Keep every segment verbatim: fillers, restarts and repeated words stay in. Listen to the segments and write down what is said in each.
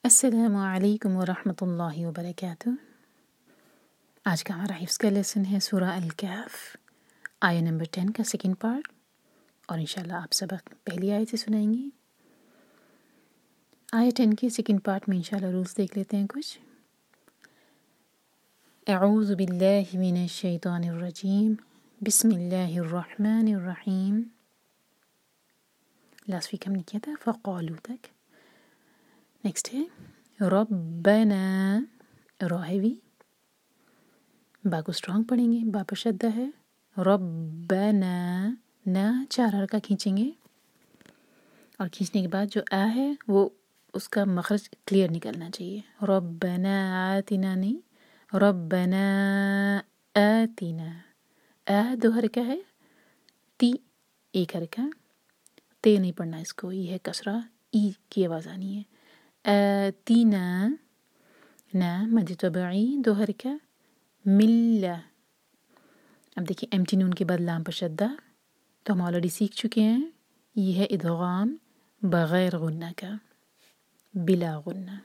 السلام علیکم ورحمۃ اللہ وبرکاتہ۔ آج کا ہمارا حفظ کا لیسن ہے سورہ الکہف، آیہ نمبر ٹین کا سیکنڈ پارٹ، اور انشاءاللہ آپ سبق پہلی آیت سے سنائیں گے۔ آیہ ٹین کے سیکنڈ پارٹ میں انشاءاللہ رولز دیکھ لیتے ہیں کچھ۔ اعوذ باللہ من الشیطان الرجیم، بسم اللہ الرحمن الرحیم۔ لاسٹ ویک ہم نے کیا تھا فقالو تک۔ نیکسٹ ہے ربنا، را ہے وی، با کو اسٹرانگ پڑھیں گے، با پر شدہ ہے، ربنا، نا چار حرکہ کھینچیں گے، اور کھینچنے کے بعد جو آ ہے وہ اس کا مخرج کلیئر نکلنا چاہیے، ربنا آتنا نہیں، ربنا آتنا، آ دو حرکہ ہے، تی ایک حرکہ، تے نہیں پڑھنا اس کو، یہ ہے کسرہ، ای کی آواز آنی ہے، آتینا، نا مد طبعی دو حرکہ، ملہ، اب دیکھیں ایمٹی نون کے بعد لام پر شدہ، تو ہم آلریڈی سیکھ چکے ہیں، یہ ہے ادغام بغیر غنہ کا، بلا غنہ،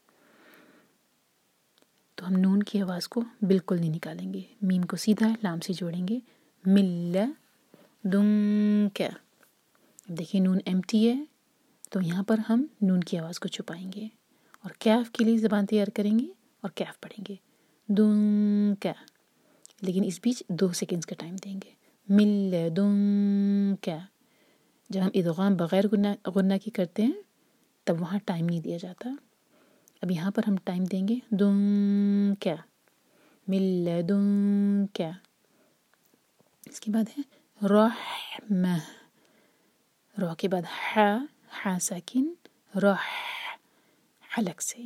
تو ہم نون کی آواز کو بالکل نہیں نکالیں گے، میم کو سیدھا لام سے جوڑیں گے، ملہ دنک، اب دیکھیں نون ایمٹی ہے تو یہاں پر ہم نون کی آواز کو چھپائیں گے، اور کیف کے لیے زبان تیار کریں گے اور کیف پڑھیں گے، دنک، لیکن اس بیچ دو سیکنڈز کا ٹائم دیں گے، مل دنک، جب ہم ادغام بغیر غنہ غنہ کی کرتے ہیں تب وہاں ٹائم نہیں دیا جاتا، اب یہاں پر ہم ٹائم دیں گے، دنک، مل دنک، اس کے بعد ہے رحمہ، را کے بعد ح، ح ساکن، رح، حلق سے،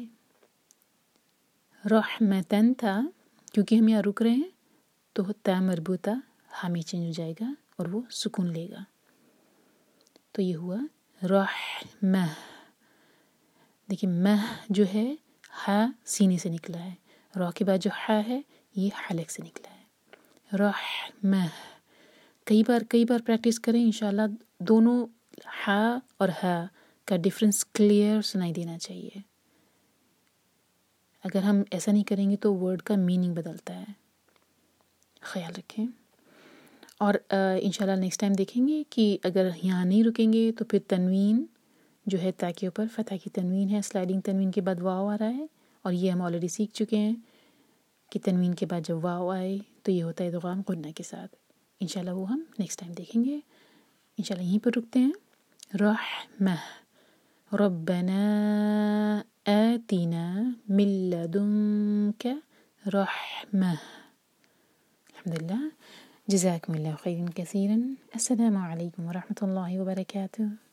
رحمتن تھا، کیونکہ ہم یہاں رک رہے ہیں تو تا مربوطہ ہا میں چینج ہو جائے گا اور وہ سکون لے گا، تو یہ ہوا رحمہ، دیکھیں مہ جو ہے ہا سینے سے نکلا ہے، را کے بعد جو ح ہے یہ حلق سے نکلا ہے، رحمہ، کئی بار کئی بار پریکٹس کریں، انشاءاللہ دونوں ح اور ہ کا ڈفرنس کلیئر سنائی دینا چاہیے، اگر ہم ایسا نہیں کریں گے تو ورڈ کا میننگ بدلتا ہے، خیال رکھیں، اور انشاءاللہ نیکسٹ ٹائم دیکھیں گے کہ اگر یہاں نہیں رکیں گے تو پھر تنوین جو ہے تا کے اوپر فتح کی تنوین ہے، سلائڈنگ تنوین کے بعد واو آ رہا ہے، اور یہ ہم آلریڈی سیکھ چکے ہیں کہ تنوین کے بعد جب واو آئے تو یہ ہوتا ہے ادغام غنہ کے ساتھ، انشاءاللہ وہ ہم نیکسٹ ٹائم دیکھیں گے، انشاءاللہ یہیں پر رکتے ہیں، رحمہ، ربنا آتنا من لدنک رحمہ، الحمدللہ، جزاکم اللہ خیرا کثیرا، السلام علیکم ورحمۃ اللہ وبرکاتہ۔